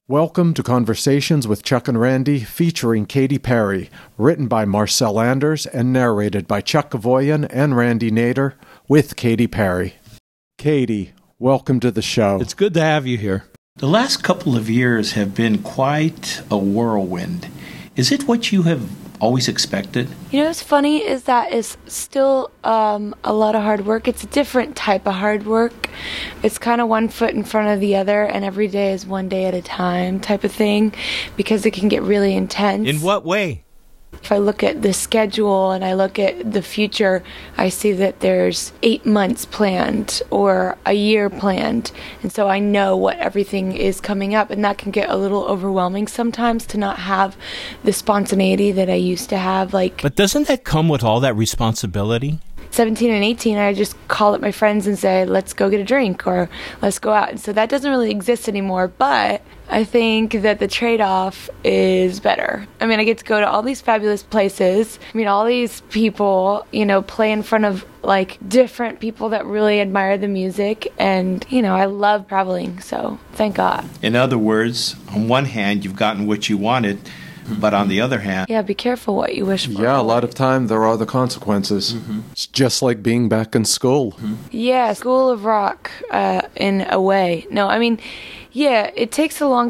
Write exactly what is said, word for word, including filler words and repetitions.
Welcome to Conversations with Chuck and Randy, featuring Katy Perry, written by Marcel Anders and narrated by Chuck Avoyan and Randy Nader, with Katy Perry. Katy, welcome to the show. It's good to have you here. The last couple of years have been quite a whirlwind. Is it what you have always expected? You know what's funny is that it's still um, a lot of hard work. It's a different type of hard work. It's kind of one foot in front of the other, and every day is one day at a time type of thing, because it can get really intense. In what way? If I look at the schedule and I look at the future, I see that there's eight months planned or a year planned. And so I know what everything is coming up, and that can get a little overwhelming sometimes to not have the spontaneity that I used to have. Like, But doesn't that come with all that responsibility? seventeen and eighteen, I just call up my friends and say, let's go get a drink or let's go out. And so that doesn't really exist anymore, but I think that the trade-off is better. I mean, I get to go to all these fabulous places. I mean, all these people, you know, play in front of, like, different people that really admire the music. And, you know, I love traveling, so thank God. In other words, on one hand, you've gotten what you wanted, but on the other hand... Yeah, be careful what you wish for. Yeah, a lot of time there are the consequences. Mm-hmm. It's just like being back in school. Mm-hmm. Yeah, School of Rock, uh, in a way. No, I mean, yeah, it takes a long